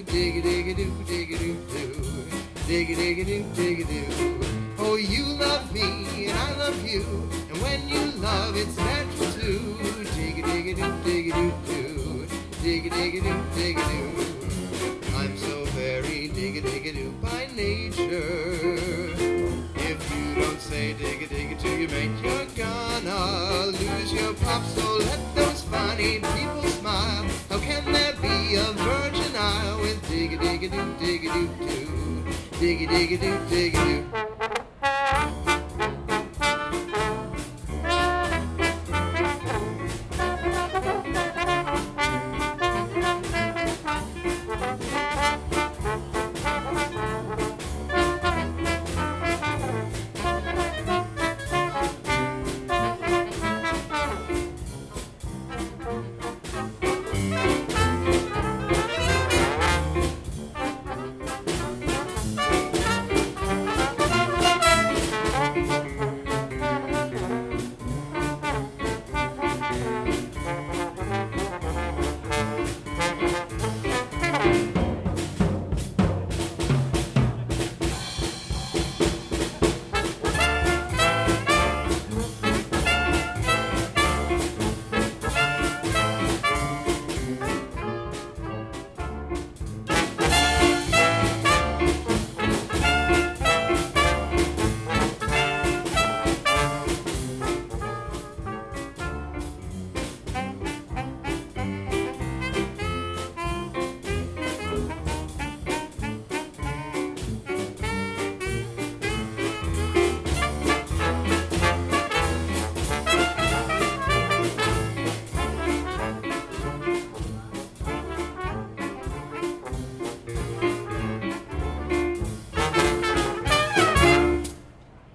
diggy diggy doo, diggy doo doo, diggy diggy doo, diggy doo. Oh, you love me and I love you, and when you love, it's natural too. Diggy diggy doo, diggy doo doo, diggy diggy doo, diggy doo. I'm so very diggy diggy doo by nature. If you don't say diggy diggy to your mate, you're gonna lose your pop. So let those funny people smile. How can there be a Virgin Isle with diggy diggy doo, diggy doo doo, diggy diggy doo, diggy doo?